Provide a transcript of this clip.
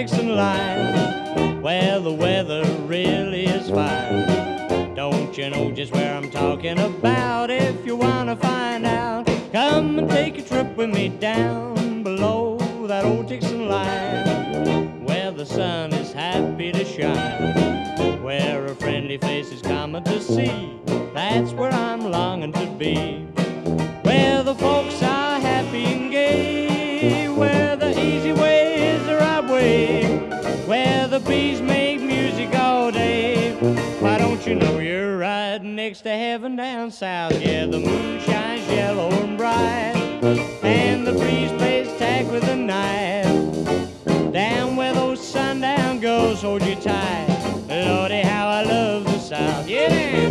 Dixon line, where the weather really is fine. Don't you know just where I'm talking about? If you wanna find out, come and take a trip with me down below that old Dixon line, where the sun is happy to shine, where a friendly face is common to see. That's where I'm longing to be, where the folks are happy and gay, where the easy way is the right way, where the bees make music all day. Why don't you know you're right next to heaven down south? Yeah, the moon shines yellow and bright, and the breeze plays tag with the night. Down where those sundown girls hold you tight. Lordy, how I love the South. Yeah!